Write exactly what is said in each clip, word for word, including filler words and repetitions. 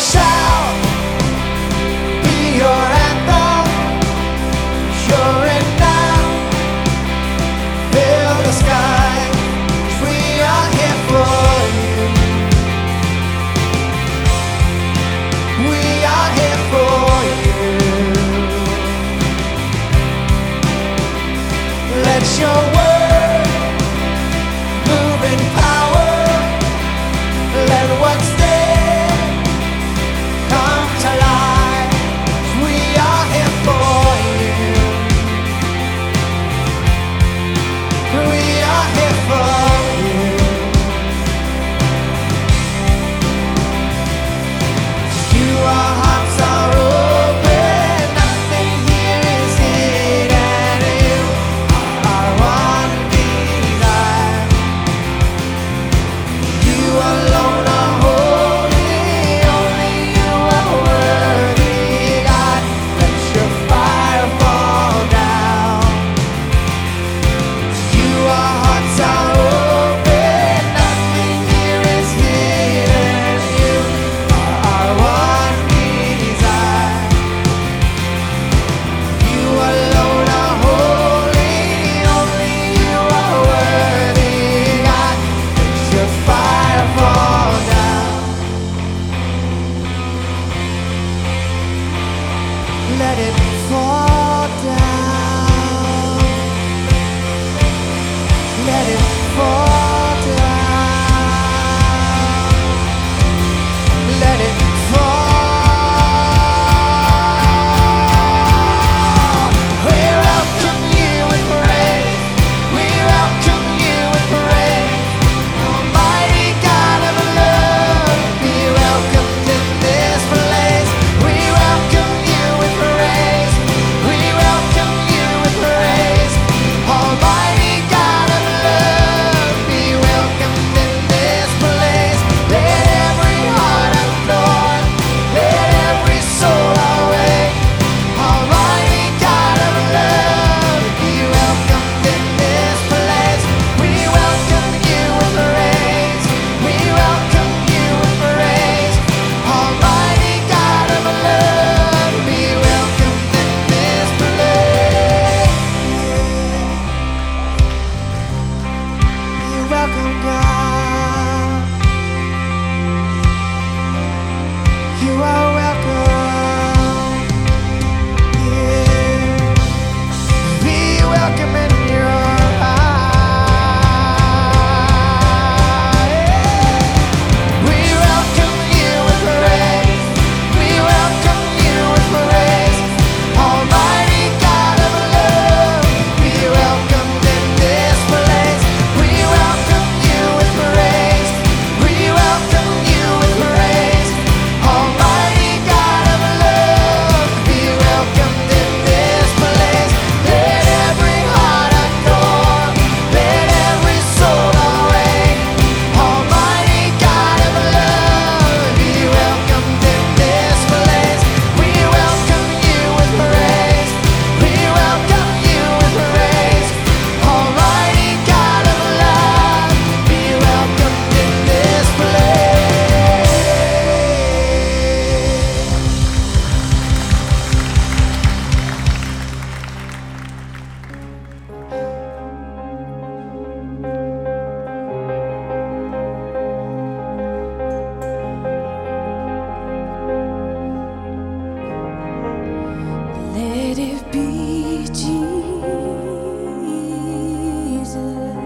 shall be your anthem. Sure enough, fill the sky, 'cause we are here for you. We are here for you. Let your word move in power. Let what's dead come to life. We are here for you. We are here for you. You, our hearts are open. Nothing here is hidden. You are our one desire. You alone are holy. Only you are worthy, God. Let your fire fall down. You, our hearts are open. Nothing here is hidden. You are our one desire. You alone are holy. Only you are worthy, God. Let your fire fall down. Let it fall down. Let it fall down. Let it fall. We welcome you with praise. We welcome you with praise. Almighty God of love, be welcomed in this place. We welcome you with praise. We welcome you with praise. Almighty God of love, be welcomed in this place. Let every heart adore. Let every soul awake. Almighty God of love, be welcomed in this place. We welcome you with praise. We welcome you with praise. Almighty God of love, be welcomed in this place. You're welcome, God. You are welcome. Yeah. Be welcome in your heart. We welcome you with praise. We welcome you with praise. Almighty God of love, be welcomed in this place. We welcome you with praise. We welcome you with praise. Almighty God of love, be welcomed in this place. Let every heart adore. Let every soul awake. Almighty God of love, be welcomed in this place. We welcome you with praise. We welcome you with praise. Almighty God of love, be welcomed in this place. Let it be Jesus,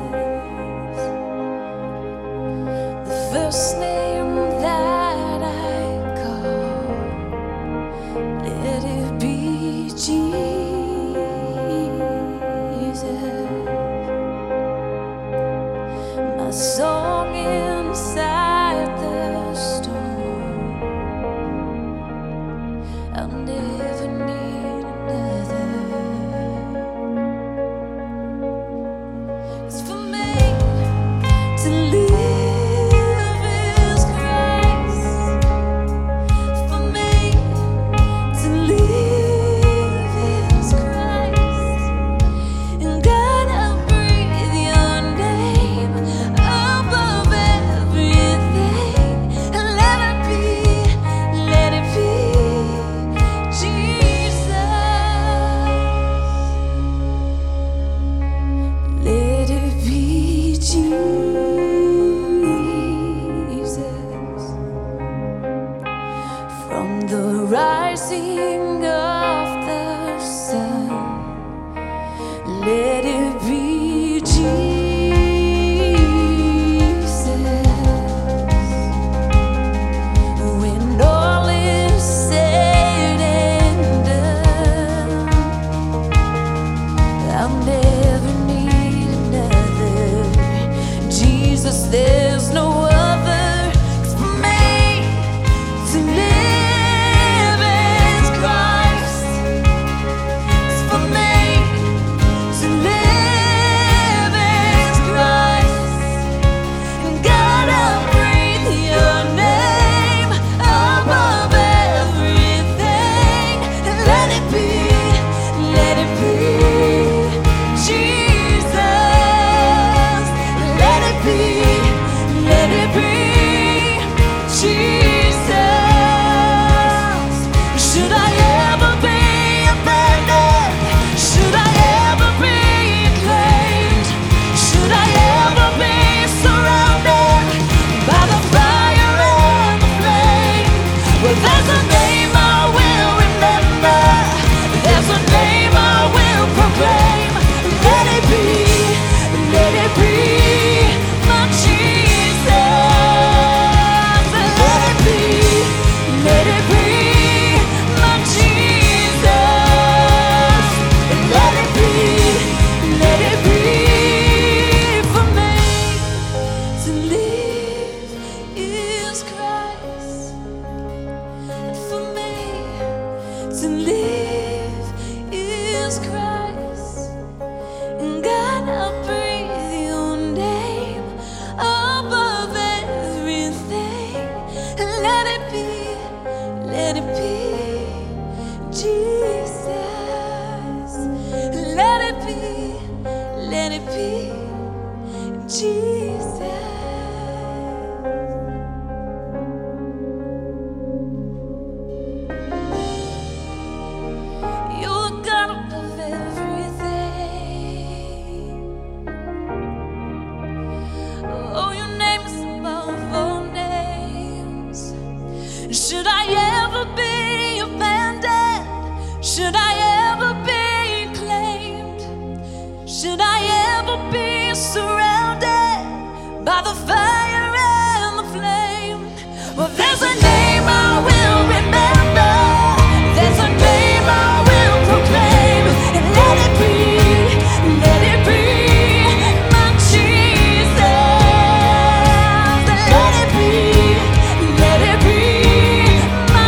the first name that I call. Let it be Jesus, my song inside the storm. I'll never need another. 'Cause for me to live is Christ. For me to live is Christ. And God, I breathe your name above. be Jesus. You're the God of everything. Oh, your name is above all names. Should I ever be abandoned? Should I ever be claimed? Should I ever be surrounded by the fire and the flame? Well, there's a name I will remember. There's a name I will proclaim. And let it be, let it be my Jesus. Let it be, let it be my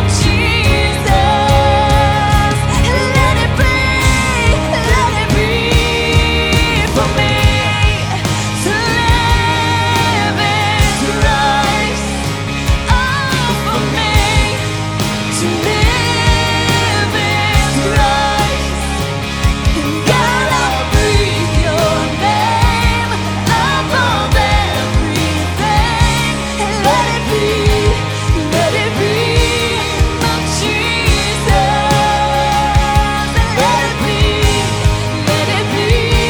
Jesus. Let it be, let it be for me to live is Christ. Oh, for me to live is Christ. And God, I breathe your name above everything. And let it be, let it be my Jesus. And let it be, let it be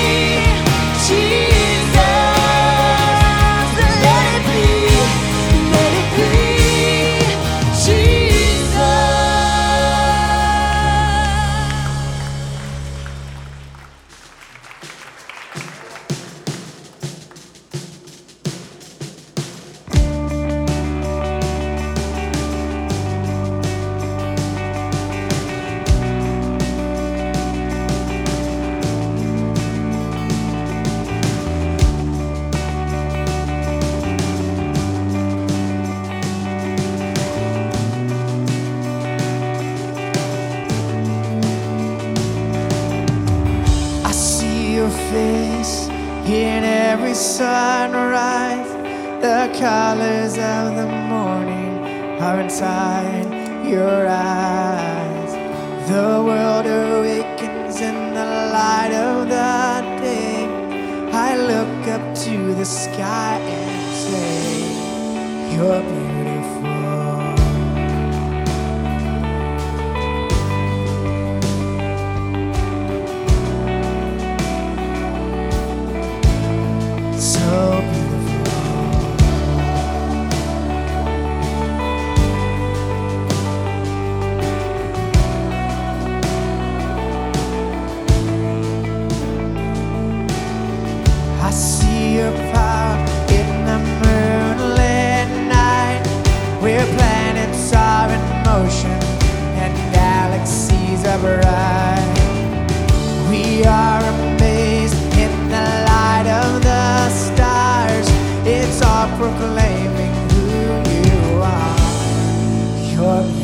Jesus. And let it be, let it be Jesus. I see your face in every sunrise. The colors of the morning are inside your eyes. The world awakens in the light of the day. I look up to the sky and say, you're beautiful. So I see your power in the moonlit night, where planets are in motion and galaxies are bright. We are amazed in the light of the stars. It's all proclaiming who you are. You're beautiful.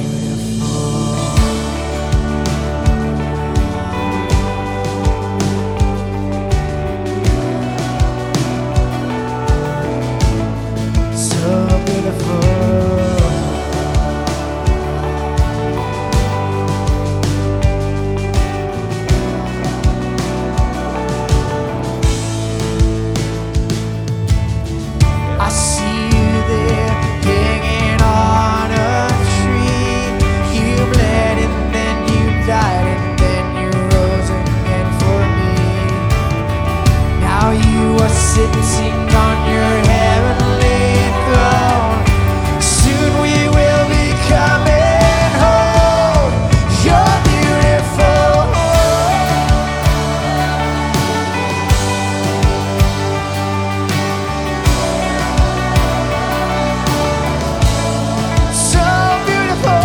So beautiful. I see you there hanging on a tree. You bled and then you died and then you rose again for me. Now you are sitting on your heavenly throne. Soon we will be coming home. You're beautiful. So beautiful.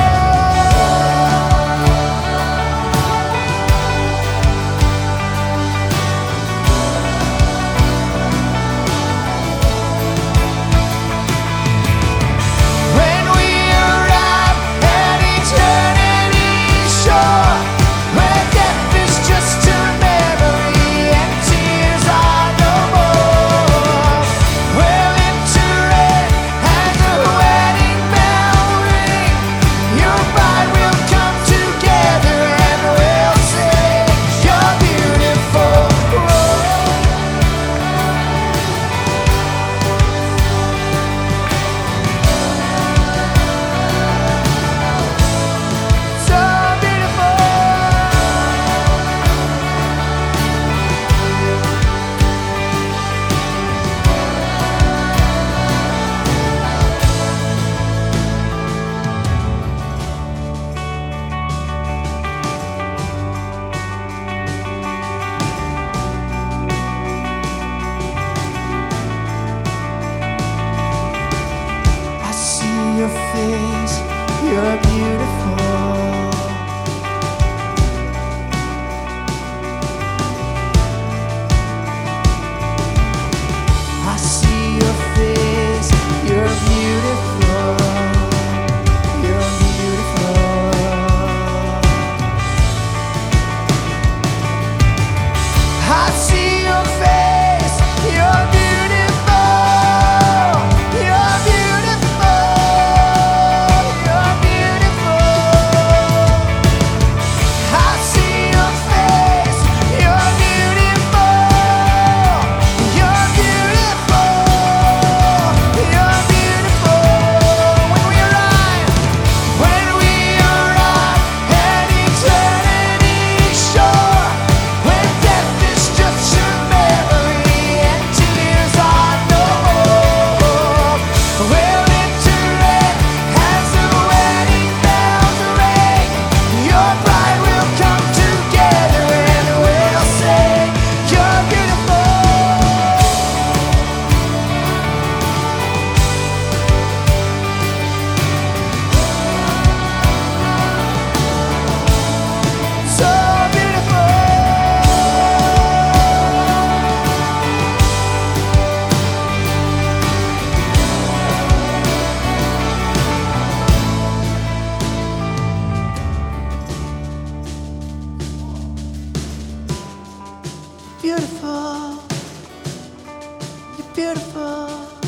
beautiful.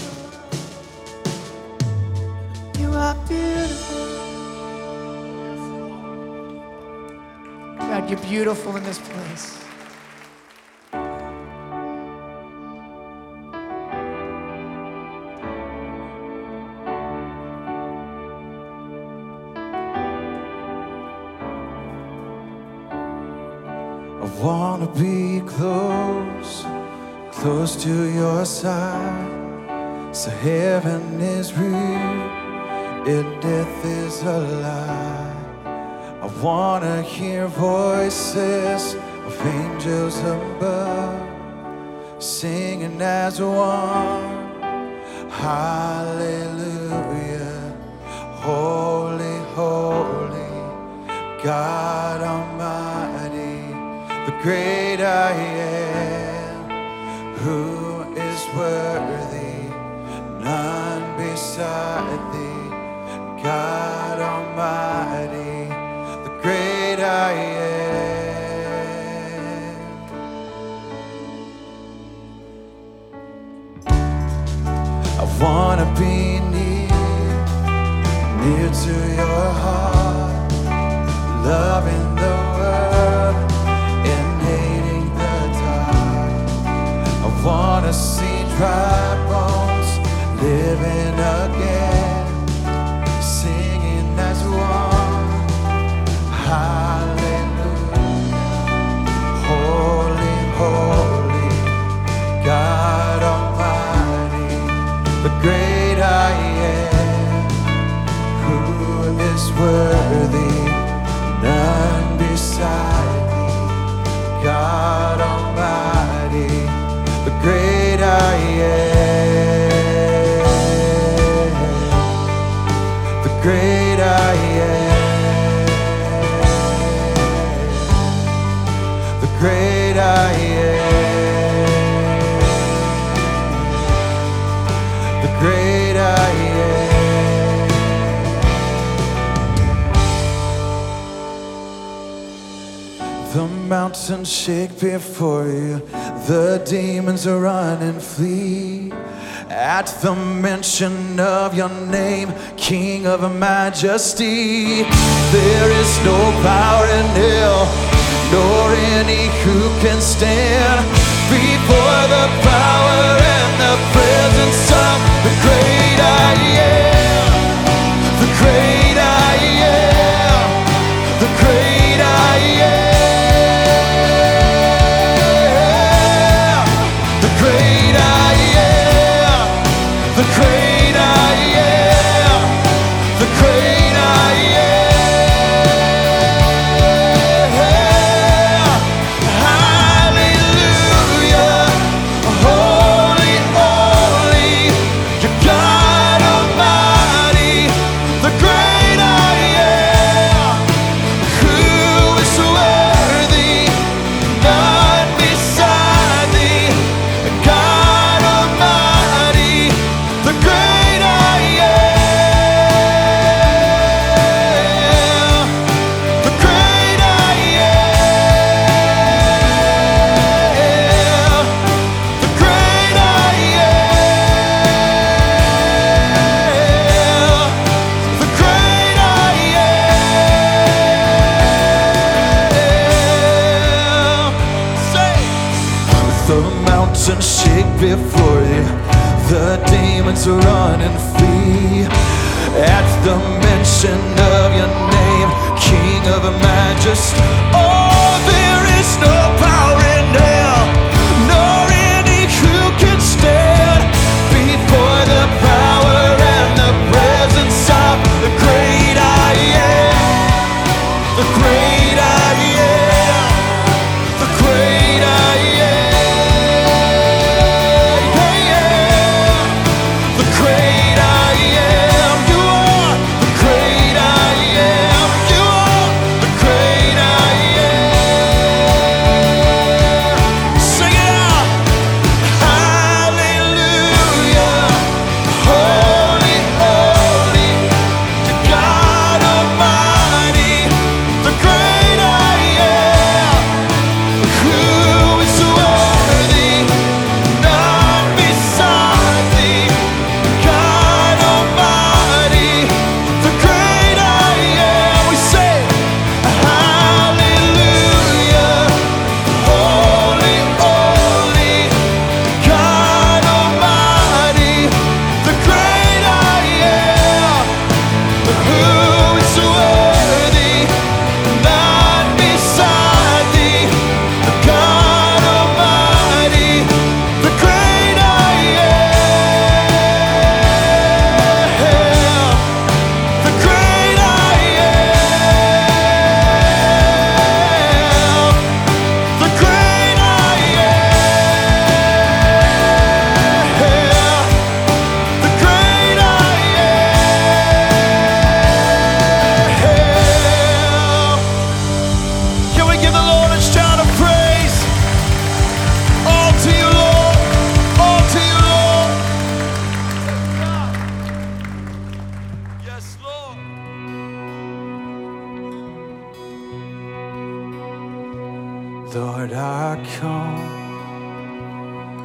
You are beautiful. God, you're beautiful in this place. I wanna be close, close to your side. So heaven is real, and death is a lie. I wanna hear voices of angels above, singing as one. Hallelujah, holy, holy, God Almighty, the great I am, who is worthy, none beside thee, God Almighty, the great I am. I wanna be near, near to your heart, loving the world and hating the dark. I wanna see dry bones living again, singing as one. Hallelujah, holy, holy, God Almighty, the great I am, who is worthy, none beside thee, God Almighty, the great I am, the great I am, the great I am, the great I am. The mountains shake before you, the demons run and flee. At the mention of your name, King of majesty, there is no power in hell, nor any who can stand before the power and the presence of the great I am, the great I am, the great I am. The great I am, the great I am, the great I am. Hallelujah, holy, holy, you're God Almighty, the great I am, who is worthy, none beside thee, God Almighty, the great I am, the great I am, the great I am, the great I am. Say, the mountains shake before you, the demons run and flee. At the mention of your name, King of majesty, oh, there is no power in hell, nor any who can stand before the power and the presence of the great I am, the great I am, the great I am, the great I am. You are the great I am. You are the great I am.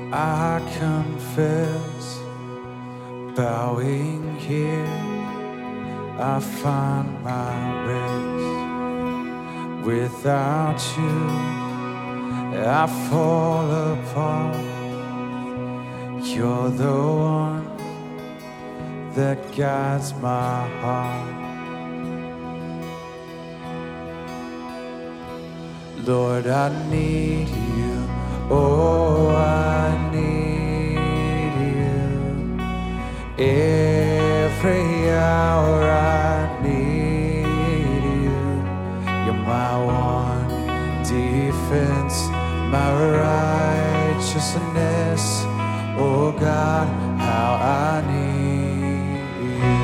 I confess, bowing here, I find my rest. Without you, I fall apart. You're the one that guides my heart. Lord, I need you. Oh, I need you. Every hour I need you. You're my one defense, my righteousness. Oh God, how I need you.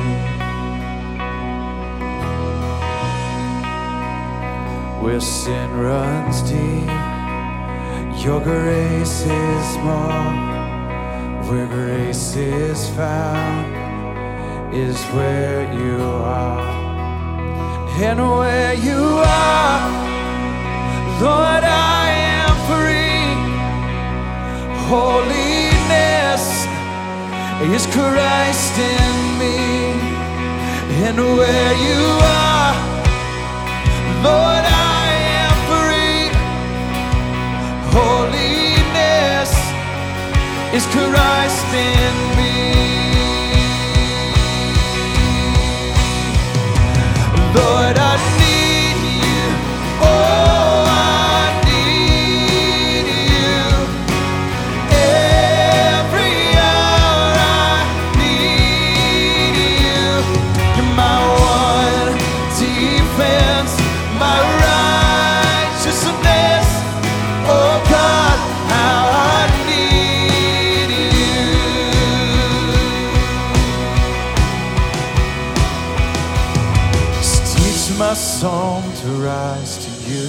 Where sin runs deep, your grace is more. Where grace is found is where you are. And where you are, Lord, I am free. Holiness is Christ in me. And where you are, Lord, I am free. Holiness is Christ in me. Lord, I need you. Oh, I need you. Every hour I need you. You're my one defense, my righteousness. Oh God, how I need you. Just teach my song to rise to you.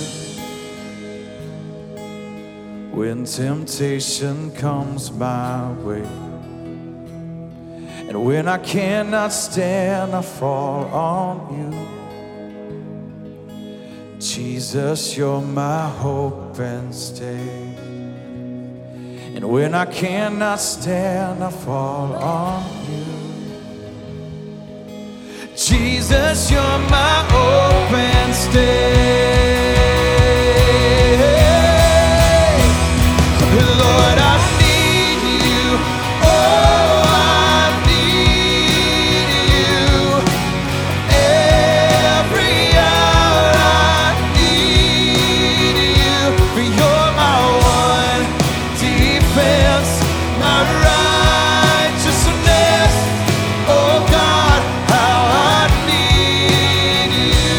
When temptation comes my way, and when I cannot stand, I fall on you. Jesus, you're my hope and stay. And when I cannot stand, I fall on you. Jesus, you're my hope and stay. Lord, I need you. Oh, I need you. Every hour I need you. For you're my one defense, my righteousness. Oh God, how I need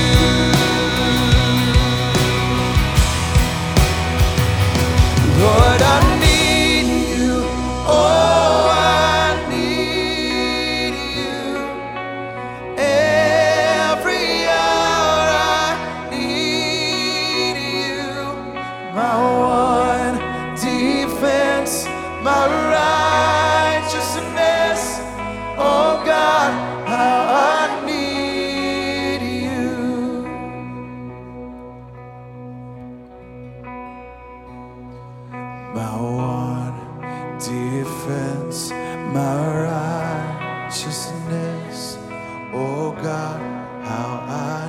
you. Lord, I need you. Oh, I need you. Every hour I need you. My one defense, my righteousness. Oh God, how I need you. My one defense, my righteousness. Oh God, how I